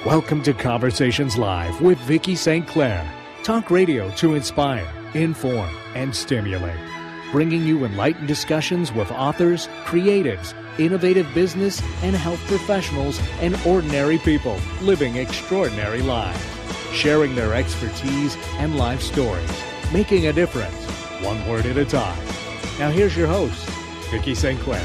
Welcome to Conversations Live with Vicki St. Clair. Talk radio to inspire, inform, and stimulate. Bringing you enlightened discussions with authors, creatives, innovative business and health professionals, and ordinary people living extraordinary lives. Sharing their expertise and life stories. Making a difference, one word at a time. Now here's your host, Vicki St. Clair.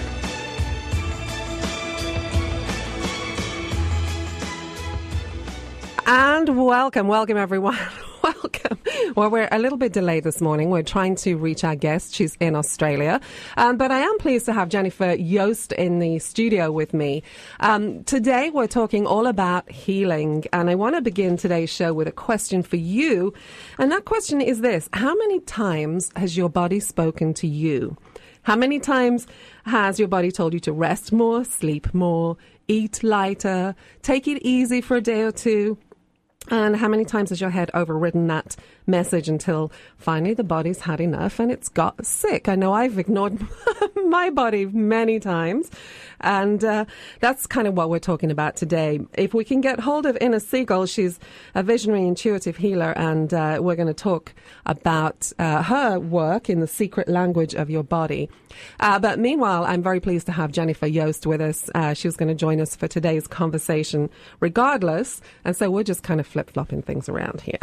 And welcome everyone. Welcome. Well, we're a little bit delayed this morning. We're trying to reach our guest. She's in Australia. But I am pleased to have Jennifer Yost in the studio with me. Today, we're talking all about healing. And I want to begin today's show with a question for you. And that question is this: how many times has your body spoken to you? How many times has your body told you to rest more, sleep more, eat lighter, take it easy for a day or two? And how many times has your head overridden that message until finally the body's had enough and it's got sick? I know I've ignored my body many times. And that's kind of what we're talking about today. If we can get hold of Ina Siegel, she's a visionary intuitive healer, and we're going to talk about her work in the secret language of your body. But meanwhile, I'm very pleased to have Jennifer Yost with us. She was going to join us for today's conversation regardless. And so we're just kind of flip-flopping things around here.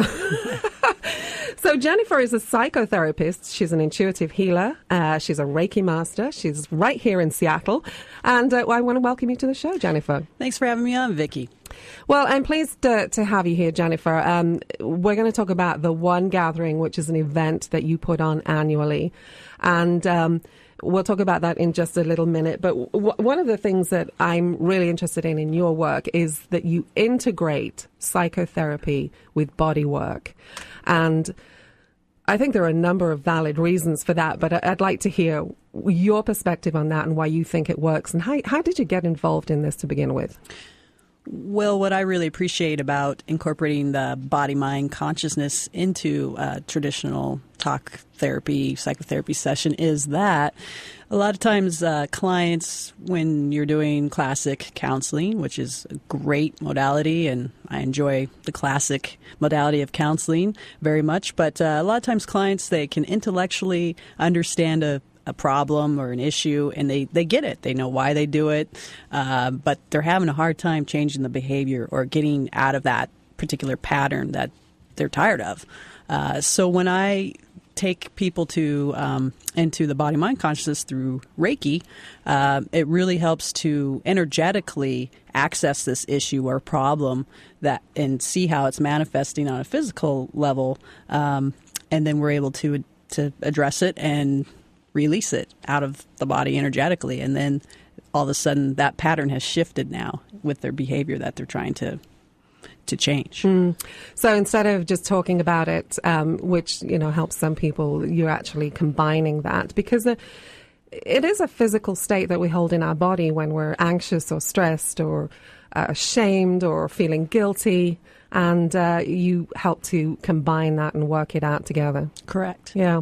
So Jennifer is a psychotherapist. She's an intuitive healer. She's a Reiki master. She's right here in Seattle. And I want to welcome you to the show, Jennifer. Thanks for having me on, Vicki. Well, I'm pleased to have you here, Jennifer. We're going to talk about the One Gathering, which is an event that you put on annually. And we'll talk about that in just a little minute. But one of the things that I'm really interested in your work is that you integrate psychotherapy with body work. And I think there are a number of valid reasons for that, but I'd like to hear your perspective on that and why you think it works. And how did you get involved in this to begin with? Well, what I really appreciate about incorporating the body-mind consciousness into traditional talk therapy, psychotherapy session is that a lot of times clients, when you're doing classic counseling, which is a great modality, and I enjoy the classic modality of counseling very much, but a lot of times clients, they can intellectually understand a problem or an issue, and they get it. They know why they do it, but they're having a hard time changing the behavior or getting out of that particular pattern that they're tired of. So when I take people to into the body-mind consciousness through Reiki, it really helps to energetically access this issue or problem and see how it's manifesting on a physical level, and then we're able to address it and release it out of the body energetically. And then all of a sudden that pattern has shifted now with their behavior that they're trying to change. So instead of just talking about it, which, helps some people, you're actually combining that, because it is a physical state that we hold in our body when we're anxious or stressed or ashamed or feeling guilty. And you help to combine that and work it out together. Correct. Yeah.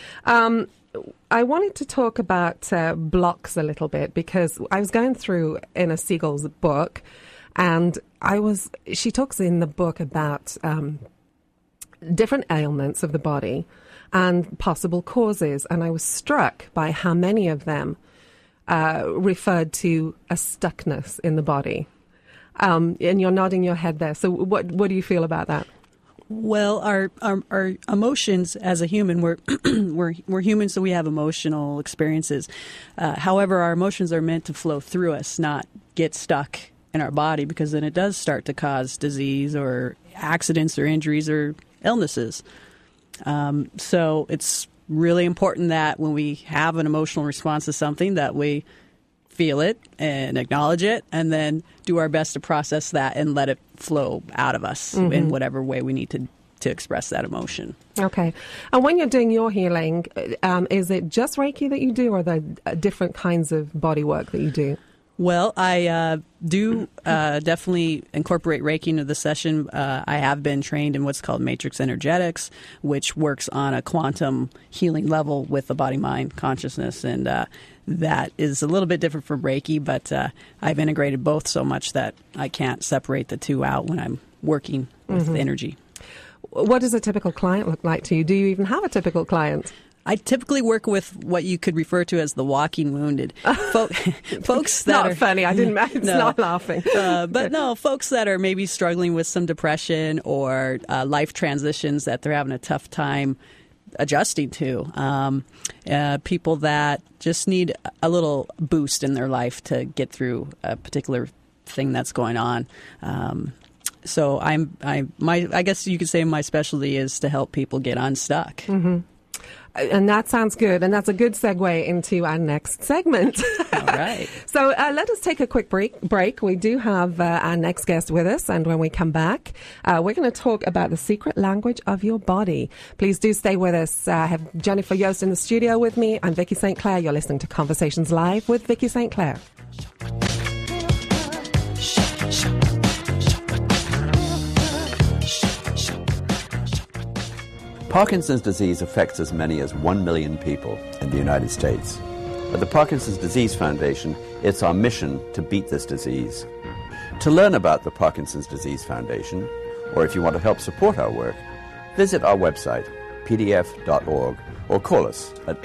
I wanted to talk about blocks a little bit, because I was going through Ina Siegel's book, and she talks in the book about different ailments of the body and possible causes, and I was struck by how many of them referred to a stuckness in the body. And you're nodding your head there. So what do you feel about that? Well, our emotions as a human, we're humans, so we have emotional experiences. However, our emotions are meant to flow through us, not get stuck in our body, because then it does start to cause disease or accidents or injuries or illnesses. So it's really important that when we have an emotional response to something, that we feel it and acknowledge it, and then do our best to process that and let it flow out of us in whatever way we need to express that emotion. Okay. And when you're doing your healing, is it just Reiki that you do, or are there different kinds of body work that you do? Well, I do definitely incorporate Reiki into the session. I have been trained in what's called matrix energetics, which works on a quantum healing level with the body-mind consciousness, and that is a little bit different from Reiki, but I've integrated both so much that I can't separate the two out when I'm working with energy. What does a typical client look like to you? Do you even have a typical client? I typically work with what you could refer to as the walking wounded. Folks that not are funny. I didn't. It's not laughing. But no, folks that are maybe struggling with some depression or life transitions that they're having a tough time adjusting to. People that just need a little boost in their life to get through a particular thing that's going on. So I guess you could say my specialty is to help people get unstuck. Mm-hmm. And that sounds good. And that's a good segue into our next segment. All right. So let us take a quick break. We do have our next guest with us. And when we come back, we're going to talk about the secret language of your body. Please do stay with us. I have Jennifer Yost in the studio with me. I'm Vicky St. Clair. You're listening to Conversations Live with Vicky St. Clair. Parkinson's disease affects as many as 1 million people in the United States. At the Parkinson's Disease Foundation, it's our mission to beat this disease. To learn about the Parkinson's Disease Foundation, or if you want to help support our work, visit our website, pdf.org, or call us at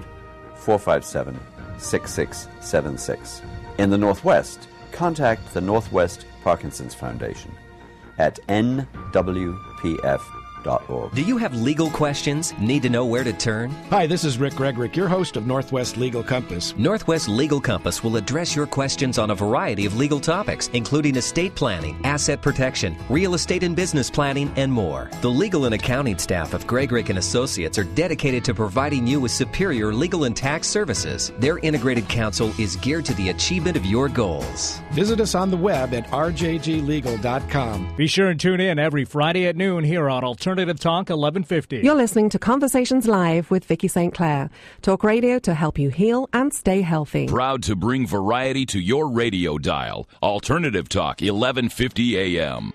800-457-6676. In the Northwest, contact the Northwest Parkinson's Foundation at nwpf.org. Do you have legal questions? Need to know where to turn? Hi, this is Rick Gregorick, your host of Northwest Legal Compass. Northwest Legal Compass will address your questions on a variety of legal topics, including estate planning, asset protection, real estate and business planning, and more. The legal and accounting staff of Gregorick & Associates are dedicated to providing you with superior legal and tax services. Their integrated counsel is geared to the achievement of your goals. Visit us on the web at rjglegal.com. Be sure and tune in every Friday at noon here on Alternative Talk 1150. You're listening to Conversations Live with Vicky St. Clair. Talk radio to help you heal and stay healthy. Proud to bring variety to your radio dial. Alternative Talk 1150 AM.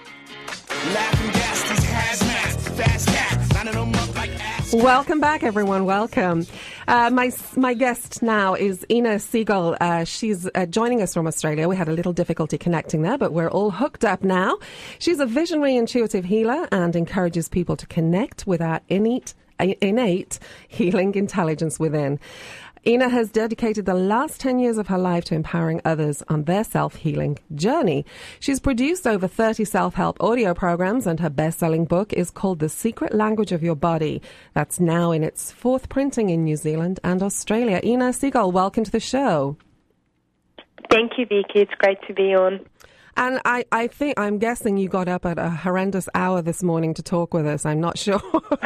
Welcome back, everyone. Welcome. My guest now is Ina Siegel. She's joining us from Australia. We had a little difficulty connecting there, but we're all hooked up now. She's a visionary intuitive healer and encourages people to connect with our innate healing intelligence within. Ina has dedicated the last 10 years of her life to empowering others on their self-healing journey. She's produced over 30 self-help audio programs, and her best-selling book is called The Secret Language of Your Body. That's now in its fourth printing in New Zealand and Australia. Ina Siegel, welcome to the show. Thank you, Vicky. It's great to be on. And I'm guessing you got up at a horrendous hour this morning to talk with us. I'm not sure.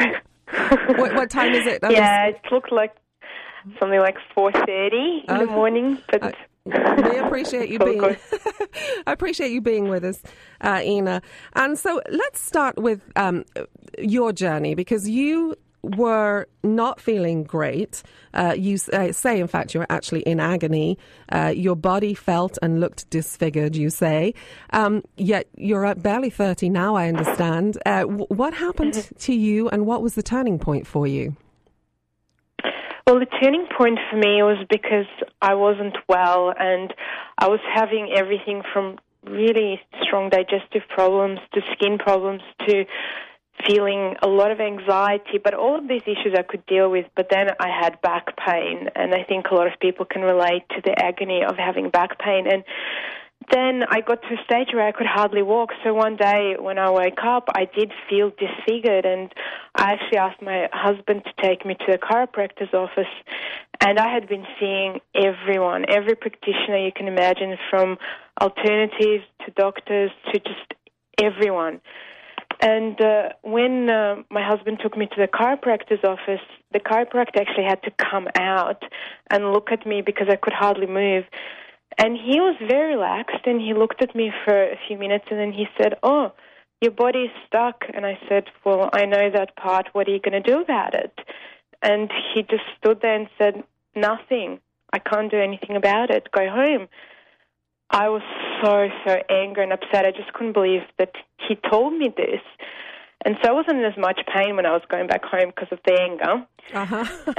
What time is it? It looked like something like 4:30 in the morning, but we appreciate you being. I appreciate you being with us, Ina. And so let's start with your journey, because you were not feeling great. You say, in fact, you were actually in agony. Your body felt and looked disfigured, you say. Yet you're barely 30 now, I understand. What happened to you, and what was the turning point for you? Well, the turning point for me was because I wasn't well, and I was having everything from really strong digestive problems to skin problems to feeling a lot of anxiety. But all of these issues I could deal with, but then I had back pain, and I think a lot of people can relate to the agony of having back pain. And then I got to a stage where I could hardly walk. So one day when I woke up, I did feel disfigured, and I actually asked my husband to take me to the chiropractor's office. And I had been seeing everyone, every practitioner you can imagine, from alternatives to doctors to just everyone. And when my husband took me to the chiropractor's office, the chiropractor actually had to come out and look at me because I could hardly move. And he was very relaxed, and he looked at me for a few minutes, and then he said, "Oh, your body is stuck." And I said, "Well, I know that part. What are you going to do about it?" And he just stood there and said, "Nothing. I can't do anything about it. Go home." I was so angry and upset. I just couldn't believe that he told me this. And so I wasn't in as much pain when I was going back home because of the anger. Uh-huh.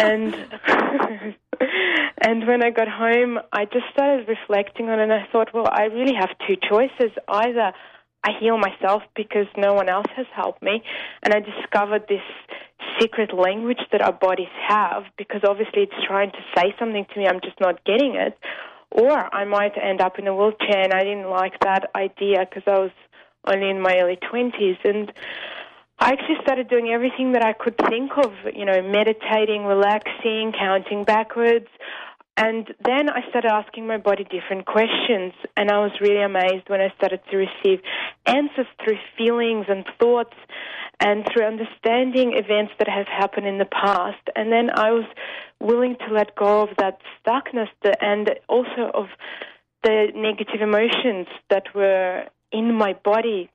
And when I got home, I just started reflecting on it, and I thought, well, I really have two choices. Either I heal myself because no one else has helped me, and I discovered this secret language that our bodies have, because obviously it's trying to say something to me, I'm just not getting it, or I might end up in a wheelchair, and I didn't like that idea because I was only in my early 20s, and I actually started doing everything that I could think of, meditating, relaxing, counting backwards. And then I started asking my body different questions, and I was really amazed when I started to receive answers through feelings and thoughts and through understanding events that have happened in the past. And then I was willing to let go of that stuckness and also of the negative emotions that were in my body.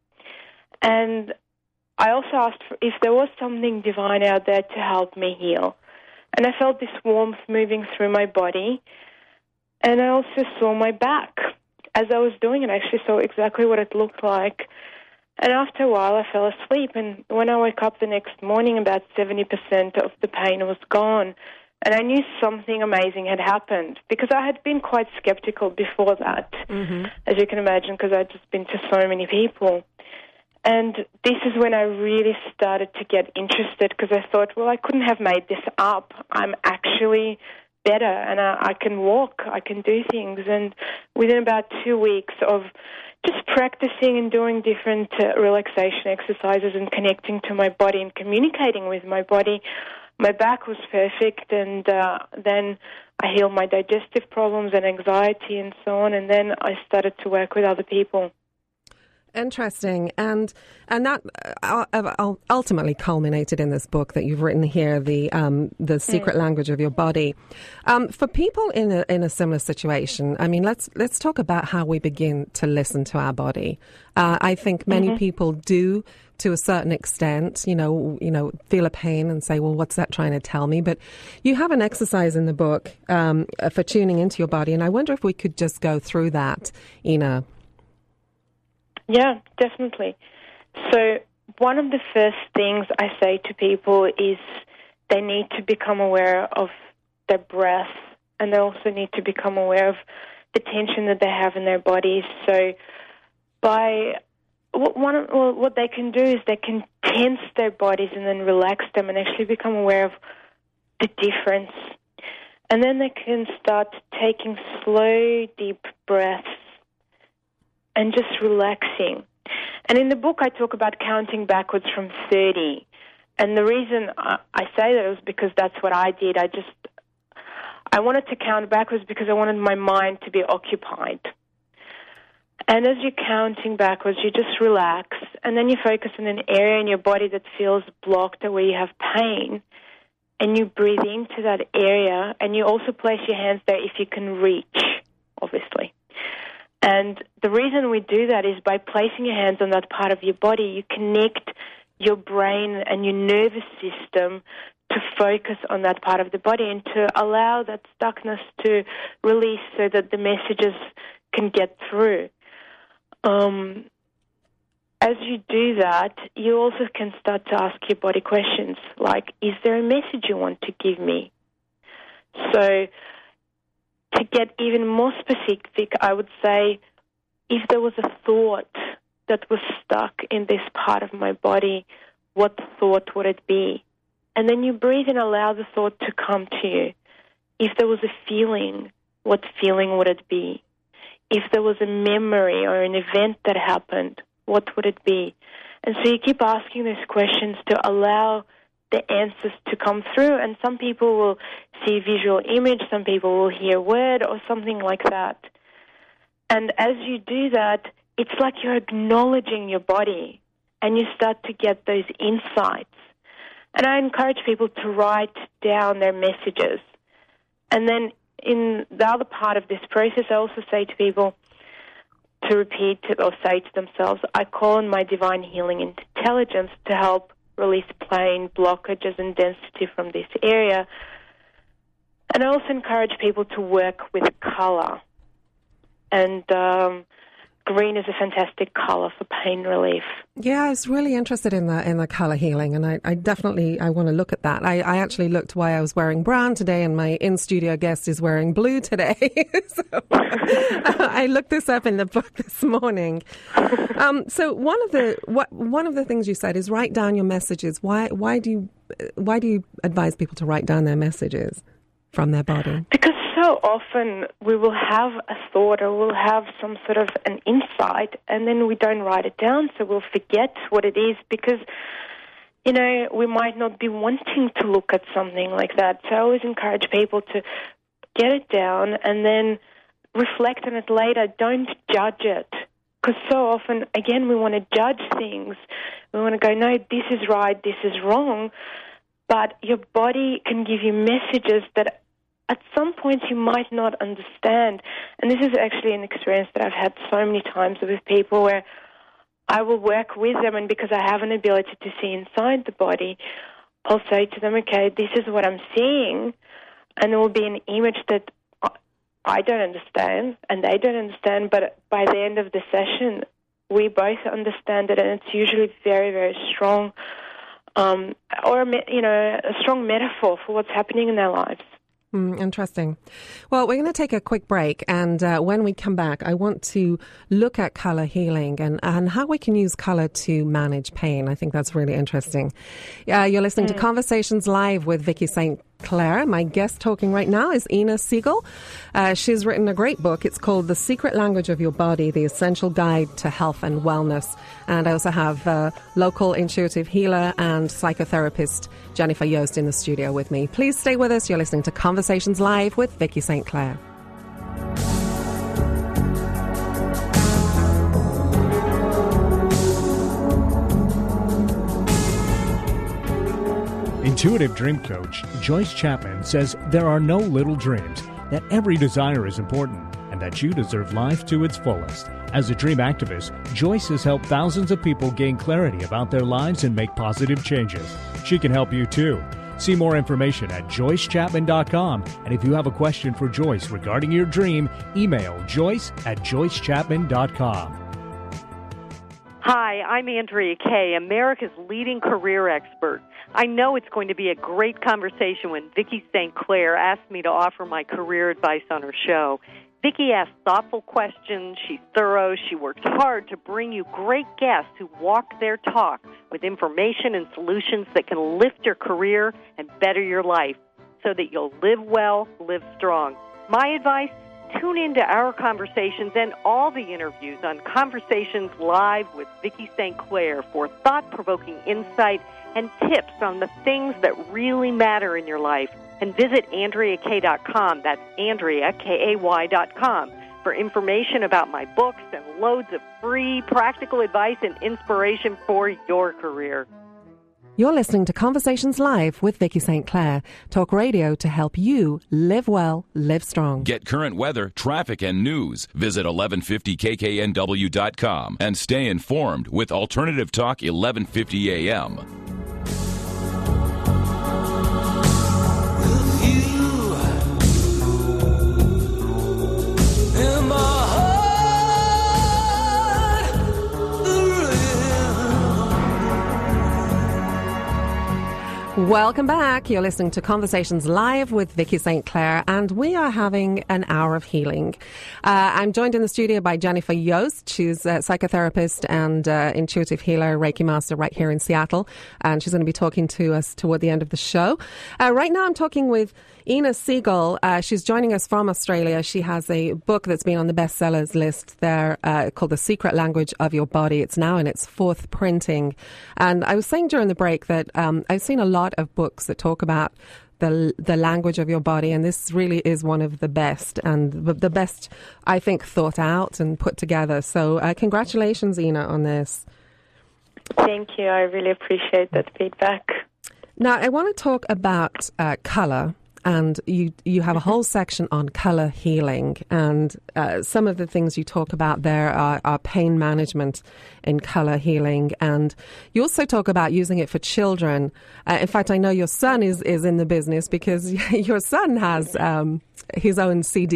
And I also asked if there was something divine out there to help me heal. And I felt this warmth moving through my body. And I also saw my back. As I was doing it, I actually saw exactly what it looked like. And after a while, I fell asleep. And when I woke up the next morning, about 70% of the pain was gone. And I knew something amazing had happened, because I had been quite skeptical before that, as you can imagine, because I'd just been to so many people. And this is when I really started to get interested, because I thought, well, I couldn't have made this up. I'm actually better, and I can walk, I can do things. And within about 2 weeks of just practicing and doing different relaxation exercises and connecting to my body and communicating with my body, my back was perfect. And then I healed my digestive problems and anxiety and so on. And then I started to work with other people. Interesting, and that ultimately culminated in this book that you've written here, the secret language of your body. For people in a similar situation, I mean, let's talk about how we begin to listen to our body. I think many people do, to a certain extent, feel a pain and say, well, what's that trying to tell me? But you have an exercise in the book for tuning into your body, and I wonder if we could just go through that, Ina. Yeah, definitely. So one of the first things I say to people is they need to become aware of their breath, and they also need to become aware of the tension that they have in their bodies. So what they can do is they can tense their bodies and then relax them and actually become aware of the difference. And then they can start taking slow, deep breaths and just relaxing. And in the book, I talk about counting backwards from 30. And the reason I say that is because that's what I did. I wanted to count backwards because I wanted my mind to be occupied. And as you're counting backwards, you just relax, and then you focus on an area in your body that feels blocked or where you have pain, and you breathe into that area, and you also place your hands there if you can reach, obviously. And the reason we do that is by placing your hands on that part of your body, you connect your brain and your nervous system to focus on that part of the body and to allow that stuckness to release so that the messages can get through. As you do that, you also can start to ask your body questions like, is there a message you want to give me? So to get even more specific, I would say, if there was a thought that was stuck in this part of my body, what thought would it be? And then you breathe and allow the thought to come to you. If there was a feeling, what feeling would it be? If there was a memory or an event that happened, what would it be? And so you keep asking these questions to allow the answers to come through, and some people will see a visual image, some people will hear a word or something like that. And as you do that, it's like you're acknowledging your body, and you start to get those insights. And I encourage people to write down their messages. And then in the other part of this process, I also say to people to repeat or say to themselves, I call on my divine healing intelligence to help release pain, blockages, and density from this area. And I also encourage people to work with color. and green is a fantastic color for pain relief. Yeah, I was really interested in the color healing, and I definitely want to look at that. I actually looked why I was wearing brown today, and my in-studio guest is wearing blue today. So I looked this up in the book this morning. So one of the things you said is write down your messages. Why do you advise people to write down their messages from their body? Because so often we will have a thought or we'll have some sort of an insight and then we don't write it down, so we'll forget what it is because, we might not be wanting to look at something like that. So I always encourage people to get it down and then reflect on it later. Don't judge it. Because so often, again, we want to judge things. We want to go, no, this is right, this is wrong. But your body can give you messages that at some point you might not understand. And this is actually an experience that I've had so many times with people where I will work with them, and because I have an ability to see inside the body, I'll say to them, okay, this is what I'm seeing, and there will be an image that I don't understand and they don't understand, but by the end of the session, we both understand it, and it's usually very, very strong, or a strong metaphor for what's happening in their lives. Interesting. Well, we're going to take a quick break, and when we come back, I want to look at colour healing and how we can use colour to manage pain. I think that's really interesting. You're listening to Conversations Live with Vicky St. Clair. My guest talking right now is Ina Siegel. She's written a great book. It's called The Secret Language of Your Body, The Essential Guide to Health and Wellness. And I also have local intuitive healer and psychotherapist Jennifer Yost in the studio with me. Please stay with us. You're listening to Conversations Live with Vicky St. Clair. Intuitive dream coach Joyce Chapman says there are no little dreams, that every desire is important, and that you deserve life to its fullest. As a dream activist, Joyce has helped thousands of people gain clarity about their lives and make positive changes. She can help you too. See more information at joycechapman.com, and if you have a question for Joyce regarding your dream, email joyce@joycechapman.com. Hi, I'm Andrea Kay, America's leading career expert. I know it's going to be a great conversation when Vicky St. Clair asked me to offer my career advice on her show. Vicky asks thoughtful questions, she's thorough, she works hard to bring you great guests who walk their talk with information and solutions that can lift your career and better your life so that you'll live well, live strong. My advice? Tune into our conversations and all the interviews on Conversations Live with Vicky St. Clair for thought-provoking insight and tips on the things that really matter in your life. And visit AndreaKay.com, that's Andrea, K-A-Y.com, for information about my books and loads of free practical advice and inspiration for your career. You're listening to Conversations Live with Vicky St. Clair, talk radio to help you live well, live strong. Get current weather, traffic, and news. Visit 1150kknw.com and stay informed with Alternative Talk 1150 AM. Welcome back. You're listening to Conversations Live with Vicky St. Clair, and we are having an hour of healing. I'm joined in the studio by Jennifer Yost. She's a psychotherapist and intuitive healer, Reiki master right here in Seattle, and she's going to be talking to us toward the end of the show. Right now I'm talking with Ina Siegel. She's joining us from Australia. She has a book that's been on the bestsellers list there called The Secret Language of Your Body. It's now in its 4th printing. And I was saying during the break that I've seen a lot of books that talk about the language of your body, and this really is one of the best, and the best, I think, thought out and put together. So congratulations, Ina, on this. Thank you. I really appreciate that feedback. Now, I want to talk about colour. And you have a whole section on colour healing, and some of the things you talk about there are pain management in colour healing, and you also talk about using it for children. In fact, I know your son is in the business because your son has his own CD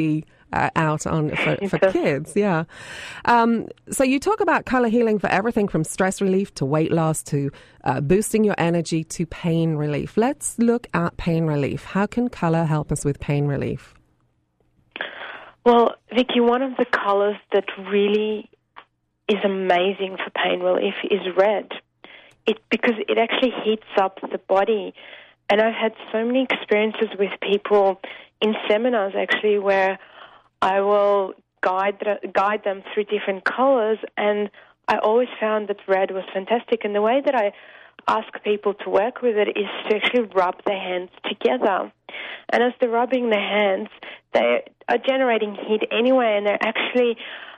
out on for kids. Yeah. So you talk about color healing for everything from stress relief to weight loss to boosting your energy to pain relief. Let's look at pain relief. How can color help us with pain relief? Well, Vicky, one of the colors that really is amazing for pain relief is red. Because it actually heats up the body. And I've had so many experiences with people in seminars, actually, where I will guide them through different colors, and I always found that red was fantastic. And the way that I ask people to work with it is to actually rub their hands together. And as they're rubbing their hands, they are generating heat anyway, and they're actually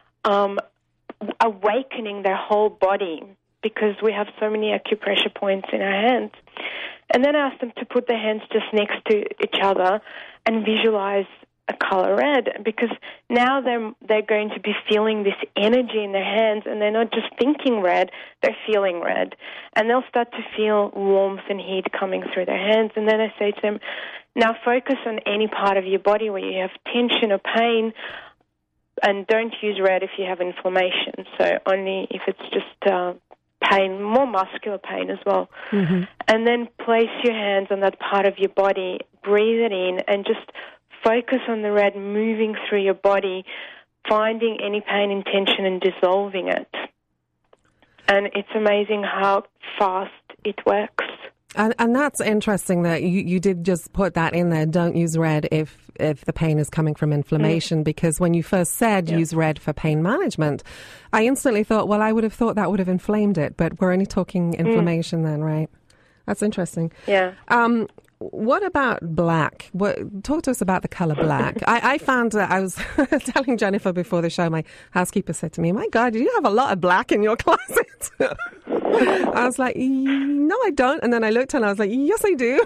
awakening their whole body, because we have so many acupressure points in our hands. And then I ask them to put their hands just next to each other and visualize a color red, because now they're going to be feeling this energy in their hands, and they're not just thinking red, they're feeling red. And they'll start to feel warmth and heat coming through their hands. And then I say to them, now focus on any part of your body where you have tension or pain, and don't use red if you have inflammation. So only if it's just pain, more muscular pain as well. Mm-hmm. And then place your hands on that part of your body, breathe it in, and just focus on the red moving through your body, finding any pain and tension and dissolving it. And it's amazing how fast it works. And that's interesting that you did just put that in there. Don't use red if the pain is coming from inflammation, because when you first said use red for pain management, I instantly thought, well, I would have thought that would have inflamed it, but we're only talking inflammation then, right? That's interesting. Yeah. What about black? Talk to us about the color black. I found that I was telling Jennifer before the show, my housekeeper said to me, my God, do you have a lot of black in your closet? I was like, no, I don't. And then I looked and I was like, yes, I do.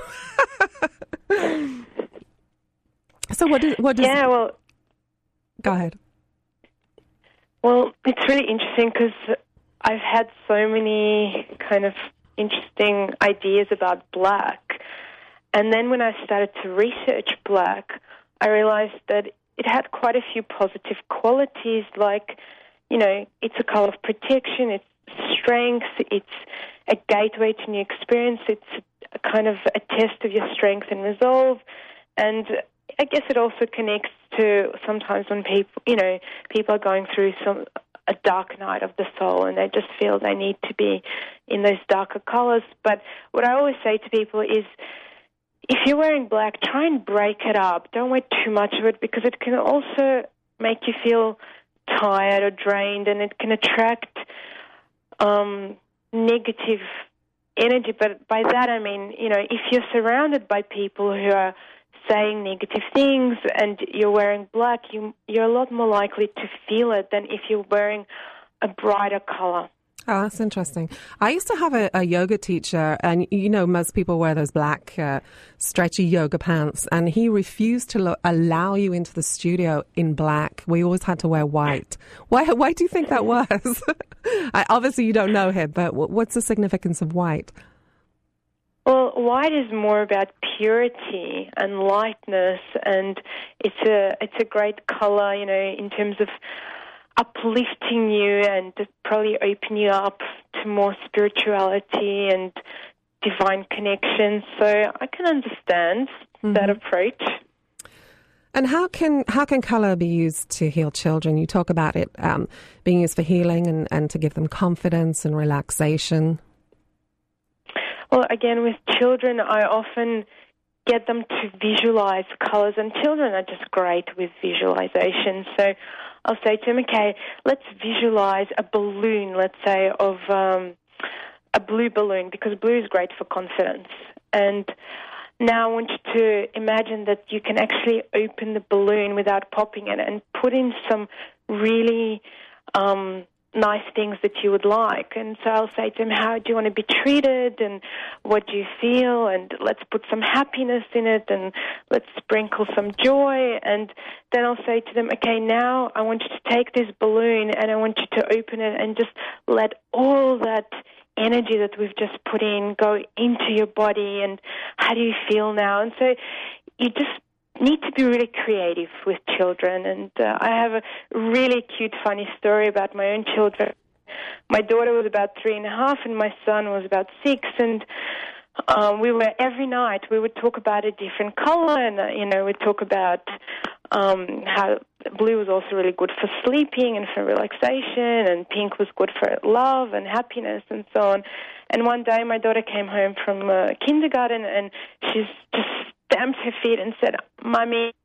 So what does... Yeah, well... Go ahead. Well, it's really interesting because I've had so many kind of interesting ideas about black. And then when I started to research black, I realized that it had quite a few positive qualities, like, you know, it's a color of protection, it's strength, it's a gateway to new experience, it's a kind of a test of your strength and resolve. And I guess it also connects to sometimes when people are going through a dark night of the soul and they just feel they need to be in those darker colors. But what I always say to people is, if you're wearing black, try and break it up. Don't wear too much of it, because it can also make you feel tired or drained, and it can attract negative energy. But by that I mean, you know, if you're surrounded by people who are saying negative things and you're wearing black, you're a lot more likely to feel it than if you're wearing a brighter color. Oh, that's interesting. I used to have a yoga teacher, and you know, most people wear those black stretchy yoga pants, and he refused to allow you into the studio in black. We always had to wear white. Why do you think that was? Obviously, you don't know him, but what's the significance of white? Well, white is more about purity and lightness, and it's a great color, you know, in terms of uplifting you and probably open you up to more spirituality and divine connections. So I can understand that approach. And how can color be used to heal children? You talk about it being used for healing and to give them confidence and relaxation. Well, again, with children, I often get them to visualize colors, and children are just great with visualization. So I'll say to them, okay, let's visualize a balloon, let's say, of a blue balloon, because blue is great for confidence. And now I want you to imagine that you can actually open the balloon without popping it and put in some really nice things that you would like. And so I'll say to them, how do you want to be treated, and what do you feel, and let's put some happiness in it, and let's sprinkle some joy. And then I'll say to them, okay, now I want you to take this balloon and I want you to open it and just let all that energy that we've just put in go into your body, and how do you feel now? And so you just need to be really creative with children. And I have a really cute, funny story about my own children. My daughter was about 3.5, and my son was about 6, and every night we would talk about a different color, and we'd talk about how blue was also really good for sleeping and for relaxation, and pink was good for love and happiness and so on. And one day my daughter came home from kindergarten, and she's just stamped her feet and said, "Mommy,"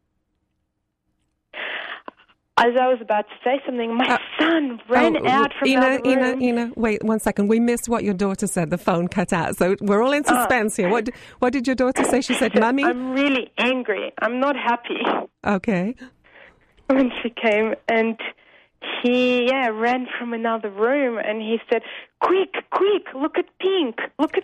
as I was about to say something, my son ran out from the room. Ina, wait 1 second. We missed what your daughter said. The phone cut out. So we're all in suspense here. What did your daughter say? She said, "Mummy?" "I'm really angry. I'm not happy." Okay. When she came, and he ran from another room, and he said, quick, look at pink.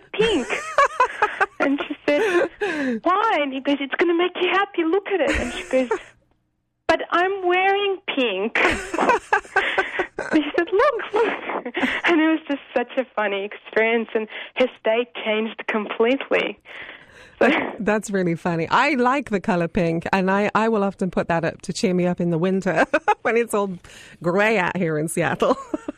And she said, "Why?" And he goes, "It's going to make you happy. Look at it." And she goes, "But I'm wearing pink." He said, look. And it was just such a funny experience, and her state changed completely. So. That's really funny. I like the color pink, and I will often put that up to cheer me up in the winter when it's all grey out here in Seattle.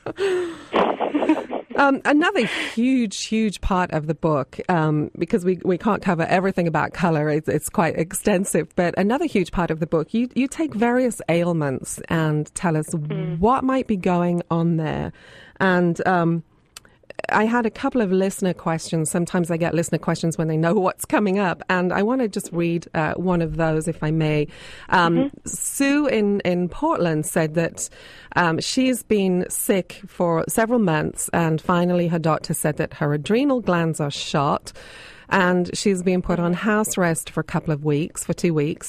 Another huge part of the book, because we can't cover everything about color, it's quite extensive, but another huge part of the book, you take various ailments and tell us what might be going on there. And I had a couple of listener questions. Sometimes I get listener questions when they know what's coming up, and I want to just read one of those, if I may. Sue in Portland said that she's been sick for several months, and finally her doctor said that her adrenal glands are shot, and she's been put on house arrest for 2 weeks.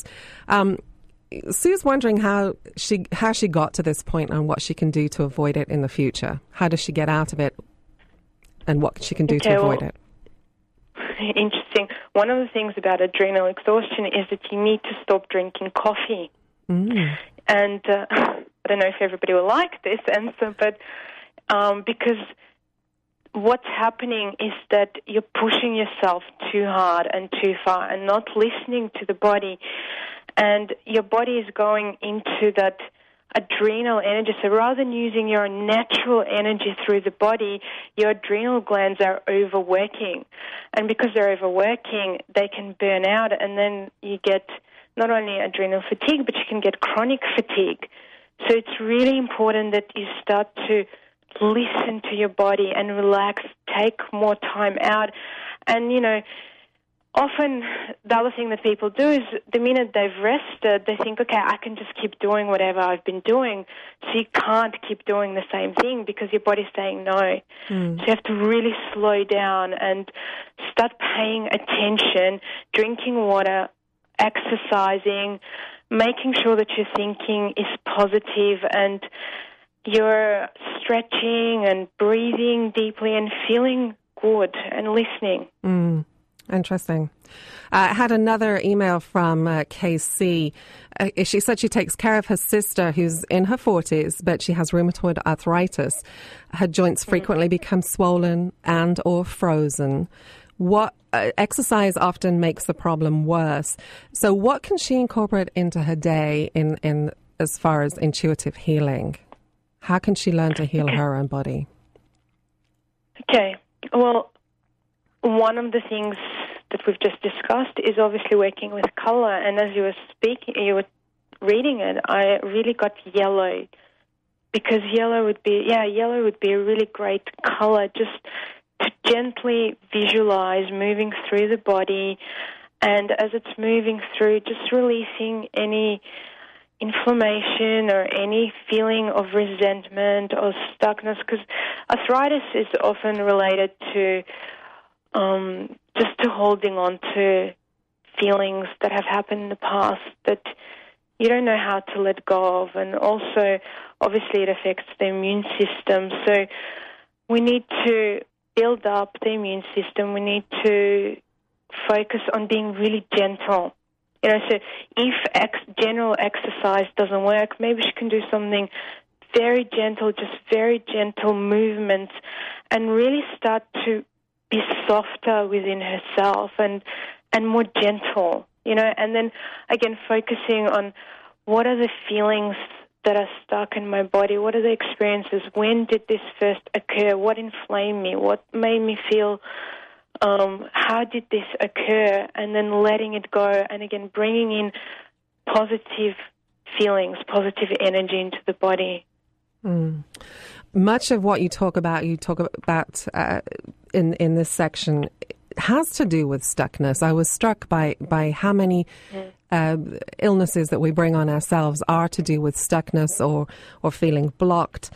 Sue's wondering how she got to this point and what she can do to avoid it in the future. How does she get out of it? And what she can do to avoid it. Interesting. One of the things about adrenal exhaustion is that you need to stop drinking coffee. And I don't know if everybody will like this answer, but because what's happening is that you're pushing yourself too hard and too far and not listening to the body. And your body is going into that adrenal energy. So rather than using your natural energy through the body, your adrenal glands are overworking. And because they're overworking, they can burn out, and then you get not only adrenal fatigue, but you can get chronic fatigue. So it's really important that you start to listen to your body and relax, take more time out. And, often the other thing that people do is the minute they've rested, they think, okay, I can just keep doing whatever I've been doing. So you can't keep doing the same thing because your body's saying no. So you have to really slow down and start paying attention, drinking water, exercising, making sure that your thinking is positive and you're stretching and breathing deeply and feeling good and listening. Interesting. I had another email from KC. She said she takes care of her sister who's in her 40s, but she has rheumatoid arthritis. Her joints frequently become swollen and or frozen. What exercise often makes the problem worse. So what can she incorporate into her day in as far as intuitive healing? How can she learn to heal her own body? Okay. Well, one of the things that we've just discussed is obviously working with color. And as you were reading it, I really got yellow, because yellow would be a really great color, just to gently visualize moving through the body, and as it's moving through, just releasing any inflammation or any feeling of resentment or stuckness, because arthritis is often related to just to holding on to feelings that have happened in the past that you don't know how to let go of. And also, obviously, it affects the immune system. So we need to build up the immune system. We need to focus on being really gentle. So if general exercise doesn't work, maybe she can do something very gentle, just very gentle movements, and really start to be softer within herself and more gentle, and then, again, focusing on what are the feelings that are stuck in my body, what are the experiences, when did this first occur, what inflamed me, what made me feel, how did this occur, and then letting it go, and again, bringing in positive feelings, positive energy into the body. Much of what you talk about in this section has to do with stuckness. I was struck by how many illnesses that we bring on ourselves are to do with stuckness or feeling blocked,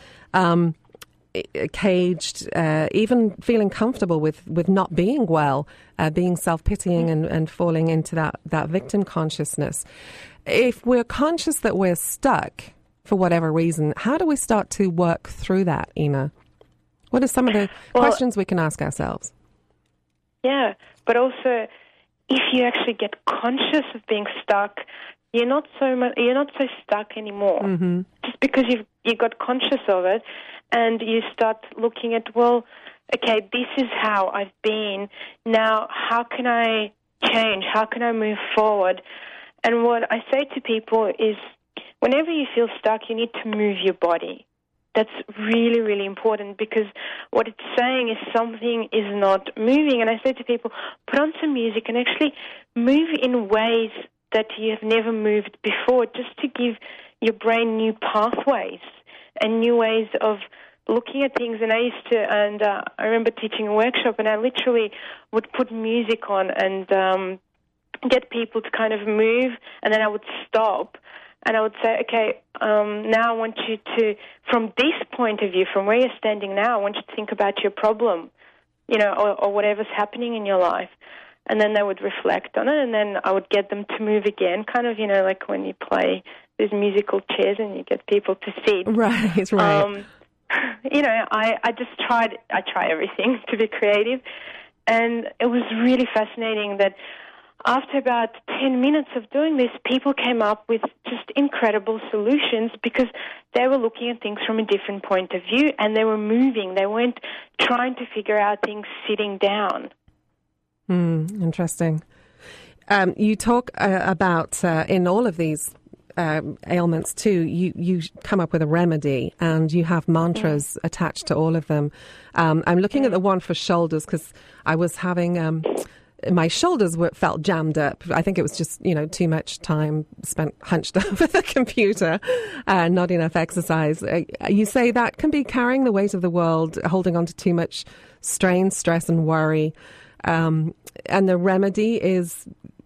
caged, even feeling comfortable with not being well, being self-pitying and falling into that victim consciousness. If we're conscious that we're stuck for whatever reason, how do we start to work through that, Ina? What are some of the questions we can ask ourselves? Yeah, but also, if you actually get conscious of being stuck, you're not so stuck anymore. Mm-hmm. Just because you got conscious of it, and you start looking at, well, okay, this is how I've been. Now, how can I change? How can I move forward? And what I say to people is, whenever you feel stuck, you need to move your body. That's really, really important, because what it's saying is something is not moving. And I say to people, put on some music and actually move in ways that you have never moved before, just to give your brain new pathways and new ways of looking at things. And I remember teaching a workshop, and I literally would put music on and get people to kind of move, and then I would stop. And I would say, okay, now I want you to, from this point of view, from where you're standing now, I want you to think about your problem, or whatever's happening in your life. And then they would reflect on it, and then I would get them to move again, kind of, like when you play these musical chairs and you get people to sit. Right, right. I try everything to be creative. And it was really fascinating that after about 10 minutes of doing this, people came up with just incredible solutions, because they were looking at things from a different point of view, and they were moving. They weren't trying to figure out things sitting down. Interesting. You talk about, in all of these ailments too, you come up with a remedy, and you have mantras attached to all of them. I'm looking at the one for shoulders, because I was having... my shoulders felt jammed up. I think it was just, too much time spent hunched over the computer, not enough exercise. You say that can be carrying the weight of the world, holding on to too much strain, stress, and worry. And the remedy is,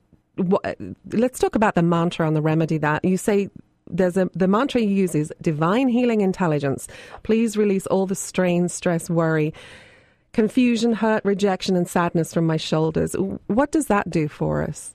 let's talk about the mantra on the remedy. That you say, the mantra you use is divine healing intelligence. Please release all the strain, stress, worry, confusion, hurt, rejection, and sadness from my shoulders. What does that do for us?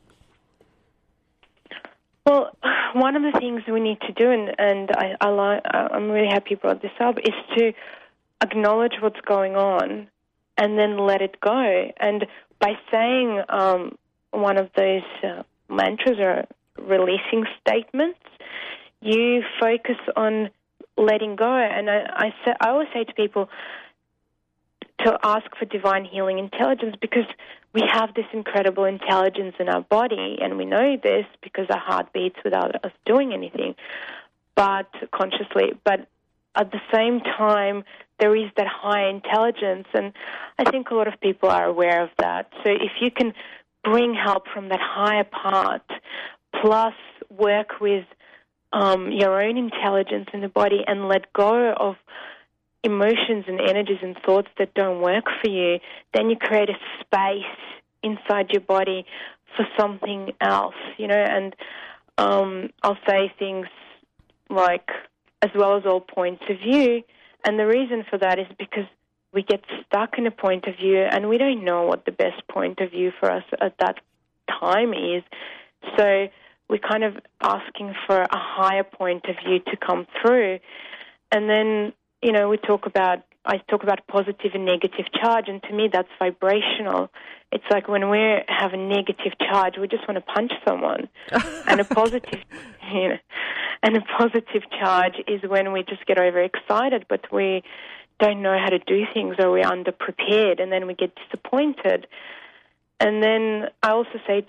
Well, one of the things we need to do, and I'm really happy you brought this up, is to acknowledge what's going on and then let it go. And by saying one of those mantras or releasing statements, you focus on letting go. And I always say to people, to ask for divine healing intelligence, because we have this incredible intelligence in our body, and we know this because our heart beats without us doing anything, but consciously. But at the same time, there is that high intelligence, and I think a lot of people are aware of that. So if you can bring help from that higher part, plus work with your own intelligence in the body and let go of emotions and energies and thoughts that don't work for you, then you create a space inside your body for something else, and I'll say things like, as well as all points of view, and the reason for that is because we get stuck in a point of view and we don't know what the best point of view for us at that time is, so we're kind of asking for a higher point of view to come through. And then I talk about positive and negative charge, and to me that's vibrational. It's like when we have a negative charge, we just want to punch someone, and a positive, and a positive charge is when we just get overexcited, but we don't know how to do things, or we're underprepared, and then we get disappointed. And then I also say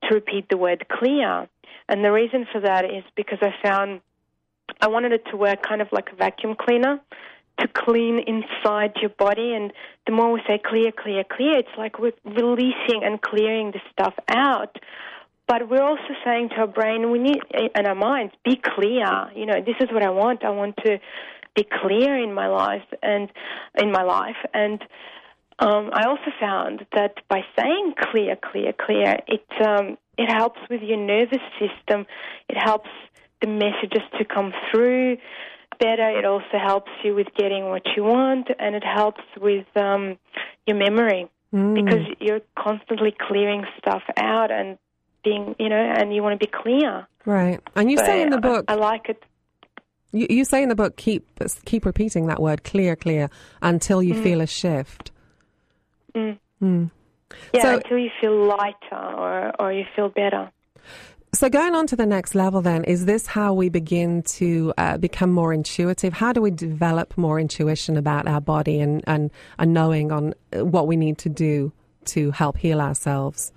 to repeat the word clear. And the reason for that is because I wanted it to work kind of like a vacuum cleaner to clean inside your body. And the more we say clear, clear, clear, it's like we're releasing and clearing this stuff out. But we're also saying to our brain, we need, and our minds, be clear. You know, this is what I want. I want to be clear in my life. And I also found that by saying clear, clear, clear, it helps with your nervous system. It helps the messages to come through better. It also helps you with getting what you want, and it helps with your memory because you're constantly clearing stuff out and being, you know, and you want to be clear. Right. And you say in the book, I like it. You say in the book, keep repeating that word, clear, clear, until you feel a shift. Yeah, so, until you feel lighter or you feel better. So going on to the next level then, is this how we begin to become more intuitive? How do we develop more intuition about our body and knowing on what we need to do to help heal ourselves?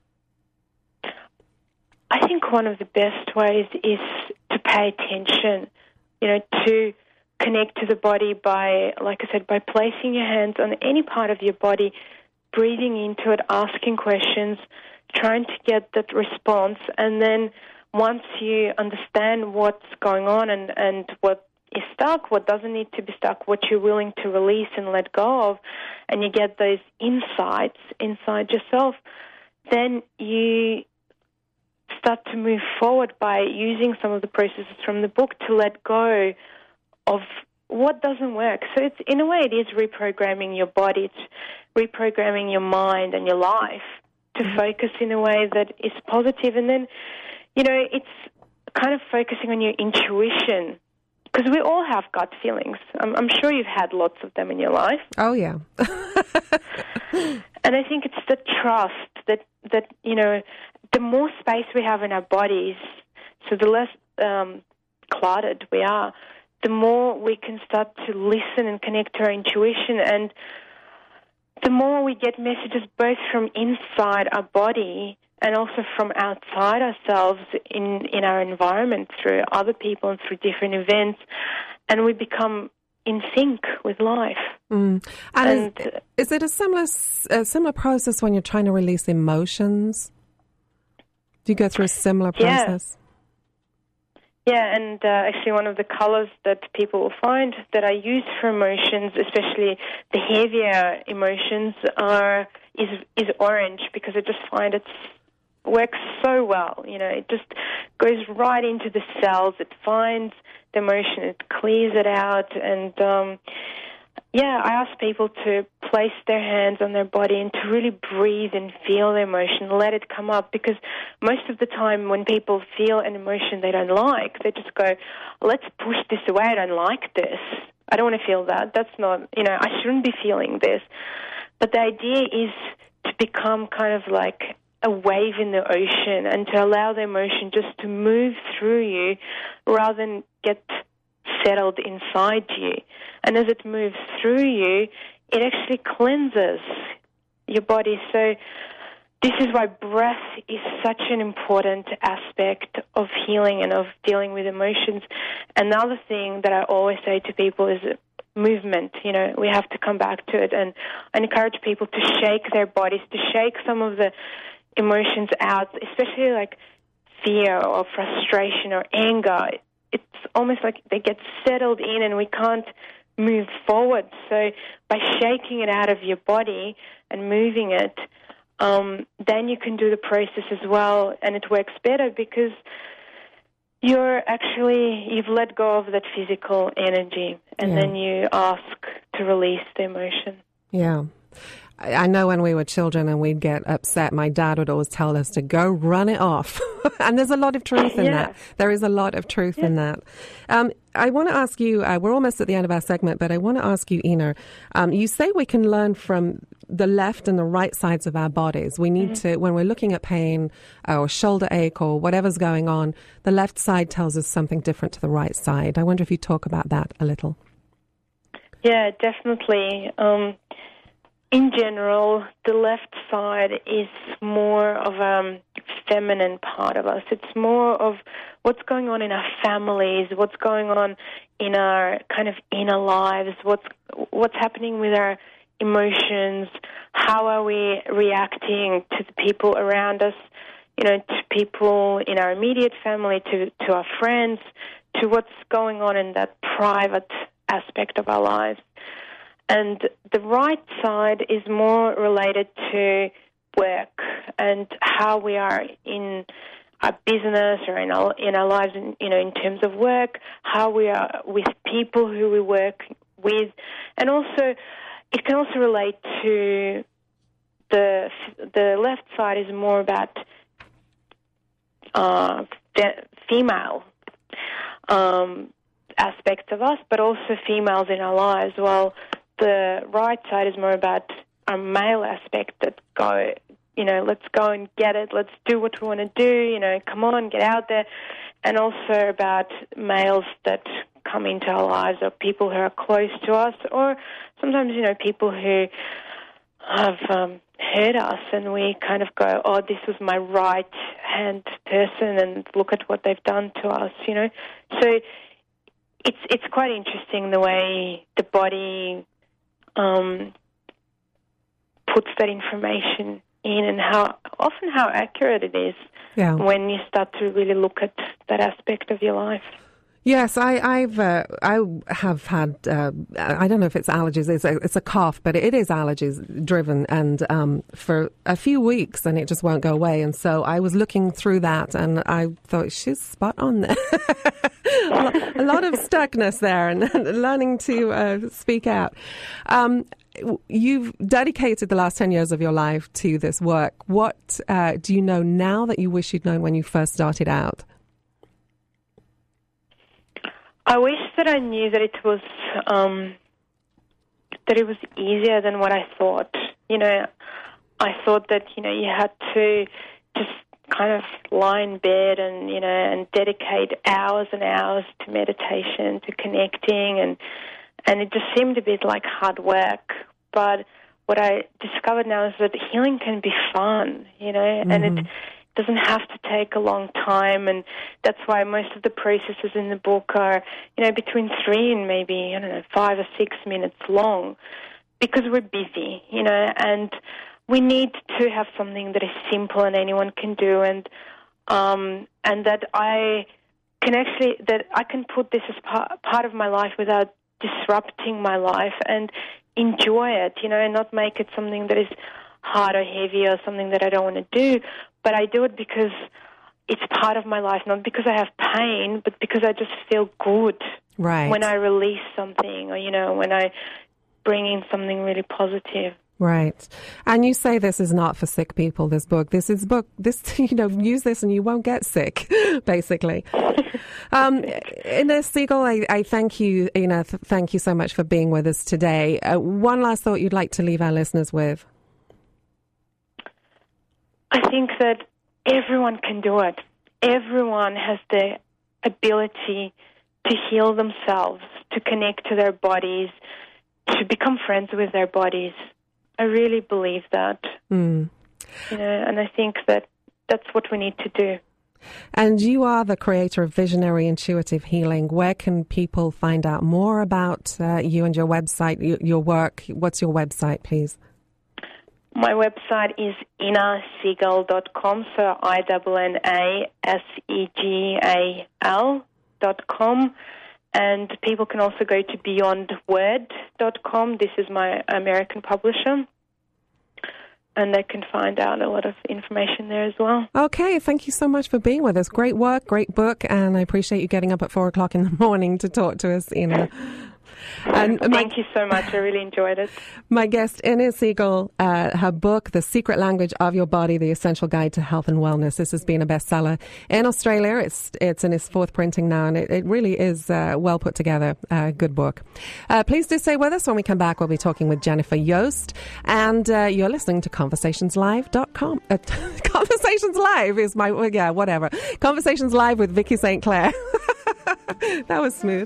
I think one of the best ways is to pay attention, you know, to connect to the body by, like I said, by placing your hands on any part of your body, breathing into it, asking questions, trying to get that response. And then once you understand what's going on and what is stuck, what doesn't need to be stuck, what you're willing to release and let go of, and you get those insights inside yourself, then you start to move forward by using some of the processes from the book to let go of what doesn't work. So it's, in a way, it is reprogramming your body. It's reprogramming your mind and your life to focus in a way that is positive. And then, you know, it's kind of focusing on your intuition, because we all have gut feelings. I'm sure you've had lots of them in your life. Oh, yeah. And I think it's the trust that, you know, the more space we have in our bodies, so the less cluttered we are, the more we can start to listen and connect to our intuition, and the more we get messages both from inside our body and also from outside ourselves in our environment through other people and through different events, and we become in sync with life. And is it a similar process when you're trying to release emotions? Do you go through a similar process? Yeah, and actually one of the colors that people will find that I use for emotions, especially the heavier emotions, is orange, because I just find it works so well. You know, it just goes right into the cells. It finds the emotion, it clears it out, and I ask people to place their hands on their body and to really breathe and feel the emotion, let it come up, because most of the time when people feel an emotion they don't like, they just go, let's push this away, I don't like this. I don't want to feel that. That's not, you know, I shouldn't be feeling this. But the idea is to become kind of like a wave in the ocean and to allow the emotion just to move through you rather than get settled inside you. And as it moves through you, it actually cleanses your body. So this is why breath is such an important aspect of healing and of dealing with emotions. Another thing that I always say to people is movement. You know, we have to come back to it. And I encourage people to shake their bodies, to shake some of the emotions out, especially like fear or frustration or anger. It's almost like they get settled in and we can't move forward. So by shaking it out of your body and moving it, then you can do the process as well, and it works better because you've let go of that physical energy, and then you ask to release the emotion. Yeah. I know when we were children and we'd get upset, my dad would always tell us to go run it off. And there's a lot of truth in that. There is a lot of truth in that. I want to ask you, we're almost at the end of our segment, but I want to ask you, Ina, you say we can learn from the left and the right sides of our bodies. We need to, when we're looking at pain or shoulder ache or whatever's going on, the left side tells us something different to the right side. I wonder if you talk about that a little. Yeah, definitely. in general, the left side is more of a feminine part of us. It's more of what's going on in our families, what's going on in our kind of inner lives, what's happening with our emotions, how are we reacting to the people around us, to people in our immediate family, to our friends, to what's going on in that private aspect of our lives. And the right side is more related to work and how we are in our business or in our lives, in terms of work, how we are with people who we work with, and also it can also relate to the left side is more about female aspects of us, but also females in our lives. While the right side is more about our male aspect that go, let's go and get it, let's do what we want to do, come on, get out there, and also about males that come into our lives or people who are close to us, or sometimes, people who have hurt us and we kind of go, oh, this was my right-hand person and look at what they've done to us, So it's quite interesting the way the body puts that information in and how accurate it is when you start to really look at that aspect of your life. Yes, I have had, I don't know if it's allergies, it's a cough, but it is allergies driven, and for a few weeks, and it just won't go away. And so I was looking through that and I thought, she's spot on there. A lot of stuckness there and learning to speak out. You've dedicated the last 10 years of your life to this work. What do you know now that you wish you'd known when you first started out? I wish that I knew that it was easier than what I thought. I thought that you had to just kind of lie in bed and and dedicate hours and hours to meditation, to connecting, and it just seemed a bit like hard work. But what I discovered now is that healing can be fun, and it doesn't have to take a long time, and that's why most of the processes in the book are, between 3 and maybe, 5 or 6 minutes long, because we're busy, and we need to have something that is simple and anyone can do, and that I can put this as part of my life without disrupting my life and enjoy it, and not make it something that is hard or heavy or something that I don't want to do. But I do it because it's part of my life, not because I have pain, but because I just feel good when I release something or, when I bring in something really positive. Right. And you say this is not for sick people, this book. Use this and you won't get sick, basically. Ina Siegel, I thank you, Ina, thank you so much for being with us today. One last thought you'd like to leave our listeners with? I think that everyone can do it. Everyone has the ability to heal themselves, to connect to their bodies, to become friends with their bodies. I really believe that. And I think that that's what we need to do. And you are the creator of Visionary Intuitive Healing. Where can people find out more about you and your website, your work? What's your website, please? My website is InaSiegel.com, so INNASEGAL.com. And people can also go to BeyondWord.com. This is my American publisher. And they can find out a lot of information there as well. Okay, thank you so much for being with us. Great work, great book, and I appreciate you getting up at 4 o'clock in the morning to talk to us, Ina. And thank you so much. I really enjoyed it. My guest, Ina Siegel, her book, The Secret Language of Your Body, The Essential Guide to Health and Wellness. This has been a bestseller in Australia. It's in its 4th printing now, and it really is well put together. Good book. Please do stay with us. When we come back, we'll be talking with Jennifer Yost, and you're listening to ConversationsLive.com. Conversations Live is my, whatever. Conversations Live with Vicky St. Clair. That was smooth.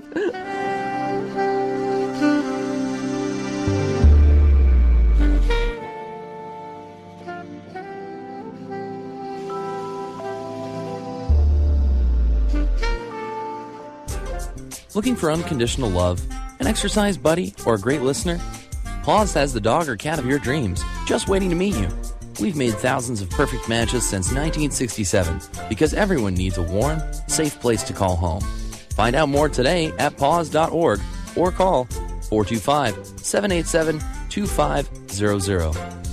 Looking for unconditional love, an exercise buddy, or a great listener? Paws has the dog or cat of your dreams, just waiting to meet you. We've made thousands of perfect matches since 1967 because everyone needs a warm, safe place to call home. Find out more today at paws.org or call 425-787-2500.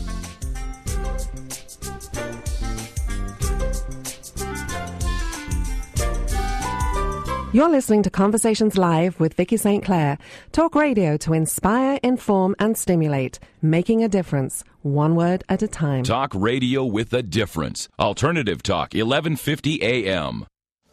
You're listening to Conversations Live with Vicki St. Clair. Talk radio to inspire, inform, and stimulate. Making a difference, one word at a time. Talk radio with a difference. Alternative Talk, 1150 AM.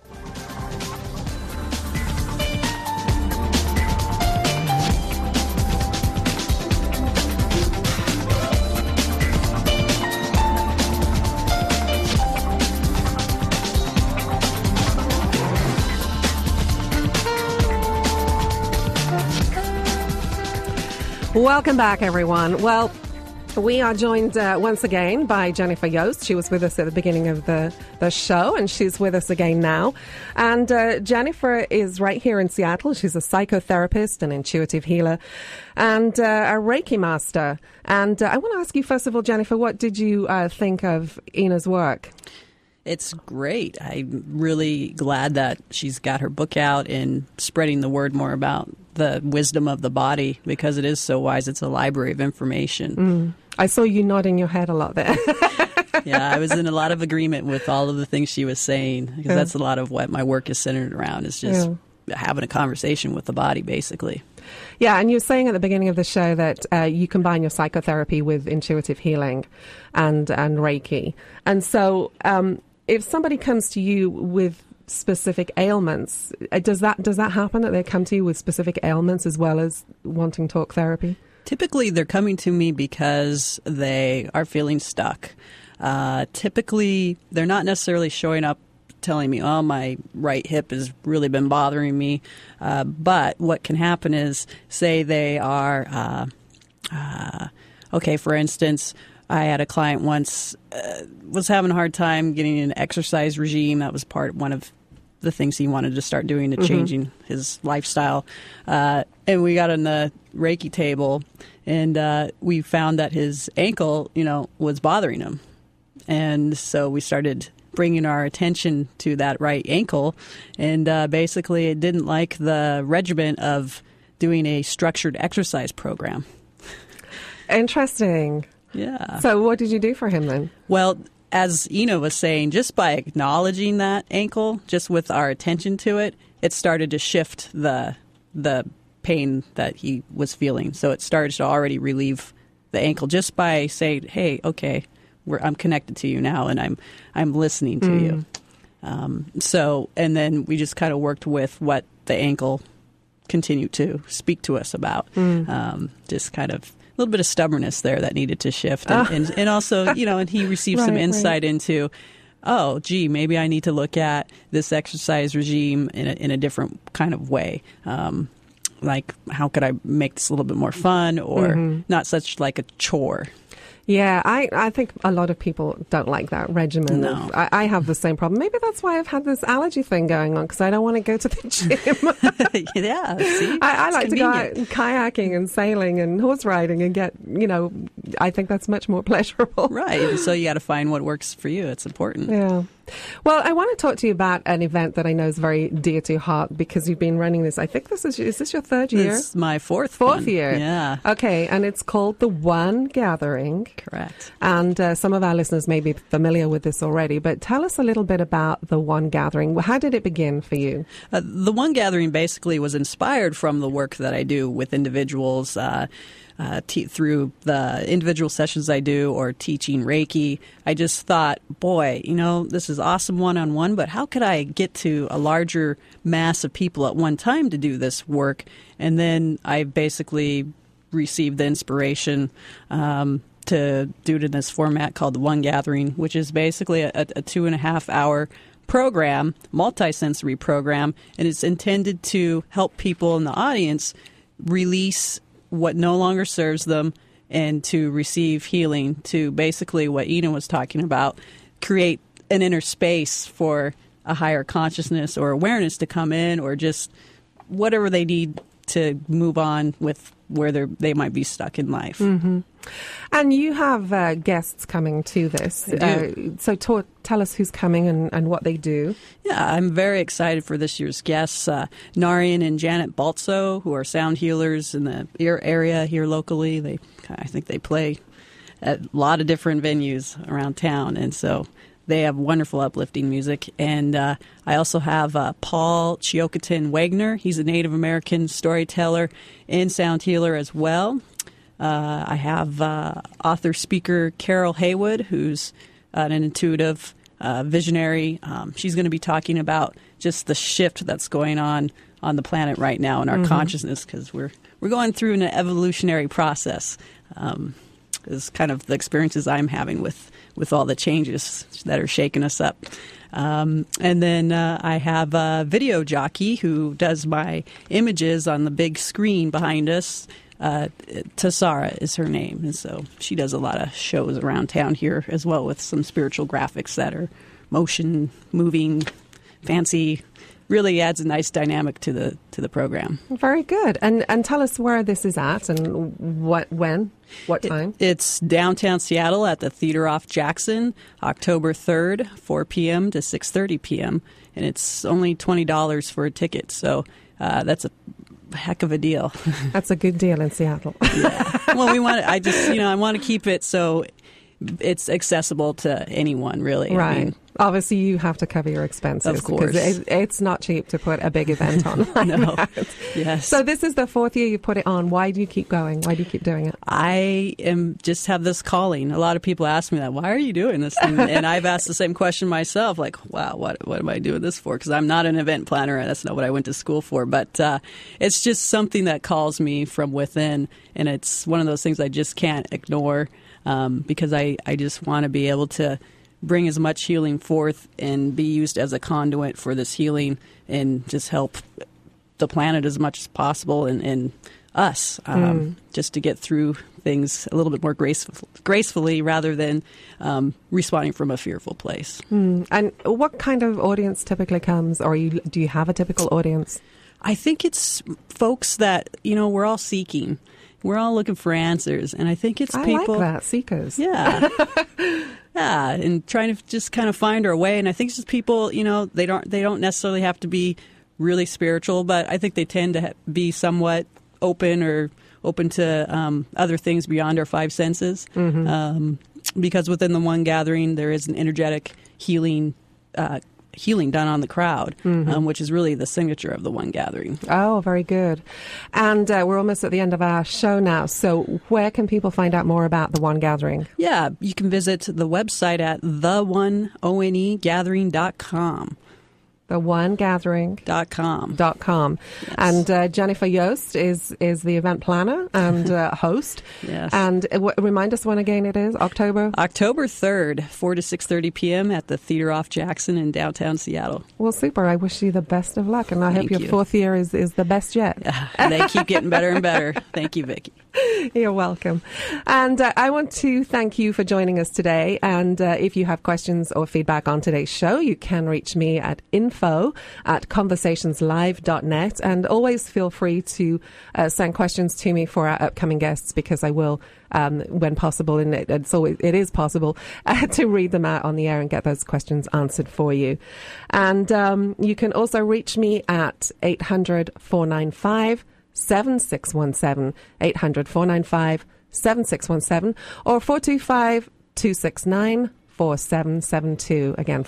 Welcome back, everyone. Well, we are joined once again by Jennifer Yost. She was with us at the beginning of the show, and she's with us again now. And Jennifer is right here in Seattle. She's a psychotherapist, an intuitive healer, and a Reiki master. And I want to ask you, first of all, Jennifer, what did you think of Ina's work? It's great. I'm really glad that she's got her book out and spreading the word more about the wisdom of the body, because it is so wise. It's a library of information. I saw you nodding your head a lot there. Yeah, I was in a lot of agreement with all of the things she was saying, because that's a lot of what my work is centered around, is just having a conversation with the body, basically. Yeah, and you were saying at the beginning of the show that you combine your psychotherapy with intuitive healing and Reiki. And so if somebody comes to you with specific ailments, does that happen, that they come to you with specific ailments as well as wanting talk therapy? Typically, they're coming to me because they are feeling stuck. Typically, they're not necessarily showing up telling me, oh, my right hip has really been bothering me. But what can happen is, say they are, okay, for instance, I had a client once was having a hard time getting an exercise regime. That was one of the things he wanted to start doing to changing his lifestyle. And we got on the Reiki table, and we found that his ankle, was bothering him. And so we started bringing our attention to that right ankle, and basically it didn't like the regimen of doing a structured exercise program. Interesting. Yeah. So what did you do for him then? Well, as Ina was saying, just by acknowledging that ankle, just with our attention to it, it started to shift the pain that he was feeling. So it started to already relieve the ankle just by saying, hey, okay, I'm connected to you now, and I'm listening to you. And then we just kind of worked with what the ankle continued to speak to us about. Just kind of a little bit of stubbornness there that needed to shift. And also, and he received some insight into, oh, gee, maybe I need to look at this exercise regime in a different kind of way. Like, how could I make this a little bit more fun, or not such like a chore? Yeah, I think a lot of people don't like that regimen. No. I have the same problem. Maybe that's why I've had this allergy thing going on, because I don't want to go to the gym. Yeah, see? I like convenient. to go out kayaking and sailing and horse riding and get, I think that's much more pleasurable. Right, so you got to find what works for you. It's important. Yeah. Well, I want to talk to you about an event that I know is very dear to your heart, because you've been running this. I think is this your third year? It's my fourth year. Yeah. Okay, and it's called The One Gathering. Correct. And some of our listeners may be familiar with this already, but tell us a little bit about The One Gathering. How did it begin for you? The One Gathering basically was inspired from the work that I do with individuals through the individual sessions I do, or teaching Reiki. I just thought, boy, this is awesome one-on-one, but how could I get to a larger mass of people at one time to do this work? And then I basically received the inspiration to do it in this format called The One Gathering, which is basically a 2.5 hour program, multisensory program, and it's intended to help people in the audience release what no longer serves them and to receive healing, to basically what Ina was talking about, create an inner space for a higher consciousness or awareness to come in, or just whatever they need to move on with where they might be stuck in life. Mm-hmm. And you have guests coming to this. So tell us who's coming and what they do. Yeah, I'm very excited for this year's guests. Narian and Janet Baltzo, who are sound healers in the area here locally. I think they play at a lot of different venues around town. And so they have wonderful, uplifting music. And I also have Paul Chiokatin Wagner. He's a Native American storyteller and sound healer as well. I have author-speaker Carol Haywood, who's an intuitive visionary. She's going to be talking about just the shift that's going on the planet right now in our consciousness, because we're going through an evolutionary process. Is kind of the experiences I'm having with all the changes that are shaking us up. And then I have a video jockey who does my images on the big screen behind us. Tassara is her name, and so she does a lot of shows around town here as well, with some spiritual graphics that are motion, moving, fancy. Really adds a nice dynamic to the program. Very good. And tell us where this is at and what time. It's downtown Seattle at the Theater Off Jackson, October 3rd, 4 p.m. to 6:30 p.m. And it's only $20 for a ticket, so that's a heck of a deal. That's a good deal in Seattle. Yeah. Well, I want to keep it so it's accessible to anyone, really. Right. I mean, obviously, you have to cover your expenses. Of course. Because it's not cheap to put a big event on like No. that. Yes. So this is the 4th year you put it on. Why do you keep going? Why do you keep doing it? I just have this calling. A lot of people ask me that. Why are you doing this? And I've asked the same question myself. Like, wow, what am I doing this for? Because I'm not an event planner. That's not what I went to school for. But it's just something that calls me from within. And it's one of those things I just can't ignore. Because I just want to be able to bring as much healing forth and be used as a conduit for this healing and just help the planet as much as possible and us just to get through things a little bit more gracefully rather than responding from a fearful place. And what kind of audience typically comes, or do you have a typical audience? I think it's folks that, we're all seeking. We're all looking for answers, and I think it's people. I like that, seekers. Yeah, yeah, and trying to just kind of find our way. And I think it's just people. They don't necessarily have to be really spiritual, but I think they tend to be somewhat open to other things beyond our five senses. Because within the one gathering, there is an energetic healing done on the crowd, which is really the signature of the one gathering. Oh, very good. And we're almost at the end of our show now. So where can people find out more about the One Gathering? Yeah, you can visit the website at theonegathering.com. theonegathering.com. Yes. And Jennifer Yost is the event planner and host. Yes. And remind us when again it is, October 3rd, 4 to 6:30 p.m. at the Theater Off Jackson in downtown Seattle. Well, super. I wish you the best of luck, and I hope your 4th year is the best yet. They keep getting better and better. Thank you, Vicki. You're welcome. And I want to thank you for joining us today. And if you have questions or feedback on today's show, you can reach me at info@conversationslive.net. And always feel free to send questions to me for our upcoming guests, because I will, when possible, and it is possible, to read them out on the air and get those questions answered for you. And you can also reach me at 800-495 7617, 800-495-7617, or 425-269-4772. Again,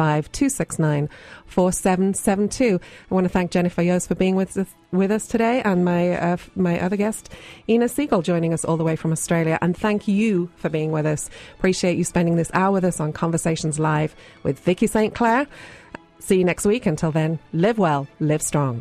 425-269-4772. I want to thank Jennifer Yost for being with us today, and my other guest, Ina Siegel, joining us all the way from Australia. And thank you for being with us. Appreciate you spending this hour with us on Conversations Live with Vicki St. Clair. See you next week. Until then, live well, live strong.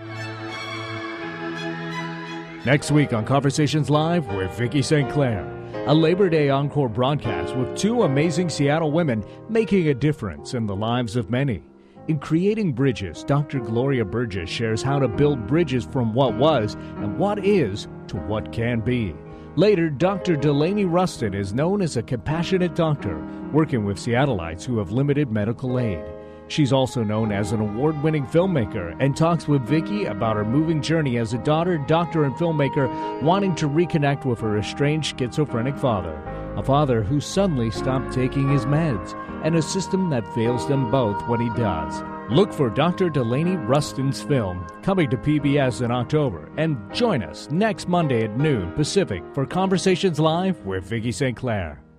Next week on Conversations Live with Vicki St. Clair, a Labor Day encore broadcast with two amazing Seattle women making a difference in the lives of many. In Creating Bridges, Dr. Gloria Burgess shares how to build bridges from what was and what is to what can be. Later, Dr. Delaney Rustin is known as a compassionate doctor working with Seattleites who have limited medical aid. She's also known as an award-winning filmmaker and talks with Vicki about her moving journey as a daughter, doctor, and filmmaker wanting to reconnect with her estranged schizophrenic father, a father who suddenly stopped taking his meds, and a system that fails them both when he does. Look for Dr. Delaney Rustin's film coming to PBS in October, and join us next Monday at noon Pacific for Conversations Live with Vicki St. Clair.